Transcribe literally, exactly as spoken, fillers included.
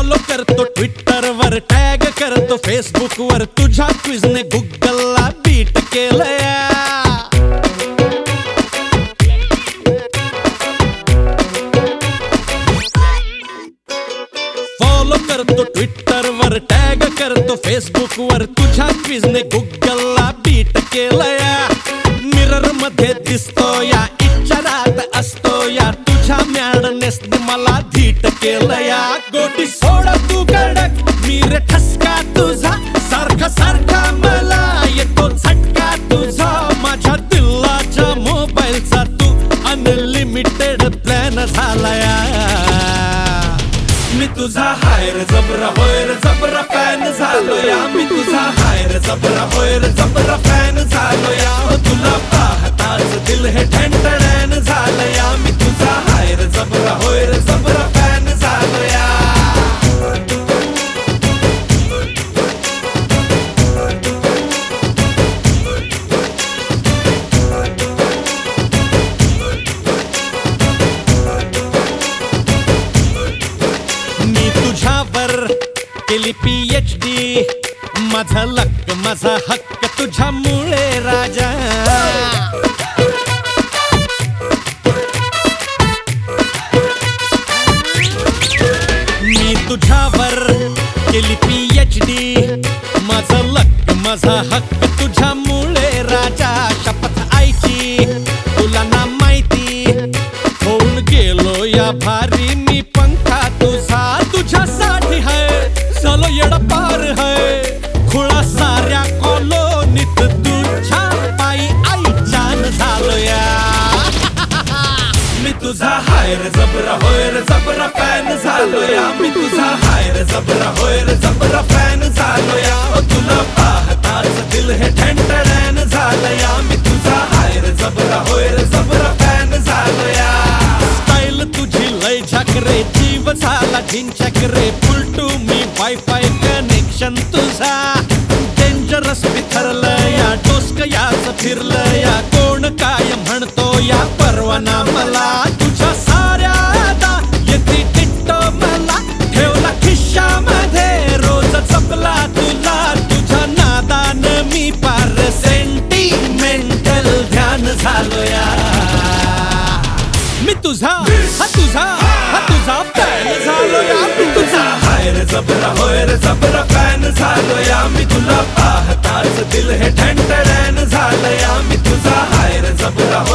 Follow करतो Twitter वर, tag करतो फेसबुक वर, तुझ्या क्विजने गुगलला बीट केलंय. फॉलो करतो ट्विटर वर, टॅग करतो फेसबुक वर, तुझ्या क्विजने गुगलला बीट केलंय. मिरर मध्ये दिसतो या, इच्छारात असतो या, तुझ्या मॅडनेसने मला धीट केलंय. गोटी सोड तू कडक, मी रे ठसका तुझा, सारखा सारखा मला येतो झटका तुझा. माझ्या दिलाच्या मोबाईलचा तू अनलिमिटेड प्लॅन झालाय. मी तुझा हायर जबरा होयर जबरा फॅन झालो या, मी तुझा हायर जबरा होयर जबरा फॅन झालो या. तुला पाहताच दिल हे ठणठण झालं या, मी तुझा हायर जबरा होयर जबरा फॅन झालो या. मी तुझ्यावर केली पीएचडी, माझा लक माझा हक्क तुझ्यामुळे राजा. मी तुझ्यावर केली पीएचडी, माझा लक माझा हक्क तुझ्यामुळे राजा. शपथ आईची तुला ना माहिती, होऊन गेलो या भारी मी पंखा तुझा. तुझ्यासाठी है चलो येडा पार है, खुळा साऱ्या कॉलोनीत तुझ्या पायी आई जान झालो या. मी तुझा हायर जबरा होयर जबरा फॅन झालो या, मी तुझा हायर जबरा होयर जबरा फॅन झालो या. तुला पाहताच दिल हे ठणठण झालं या, मी तुझा हायर जबरा होयर जबरा फॅन झालो या. स्टाईल तुझी लय झाकरे, जीव झाला झिंचकरे, फुल टू मी वायफाय कनेक्शन तुझा. डेंजरस बिथरलं या, डोसक याच फिरलं या, कोण काय म्हणतो या परवाना मला. तुझ्या साऱ्या दा येती टिट्टो मला, ठेवला खिशामध्ये रोज जपला तुला. तुझ्या नादान मी पार सेंटिमेंटल ध्यान झालो या. मी तुझा हा तुझा हा तुझा फॅन झालो या, मी तुझा हायर जबरा होयर जबरा फॅन झालो या. मी तुला पाहताच दिल हे ठणठण झालं या, मी तुझा हायर जबरा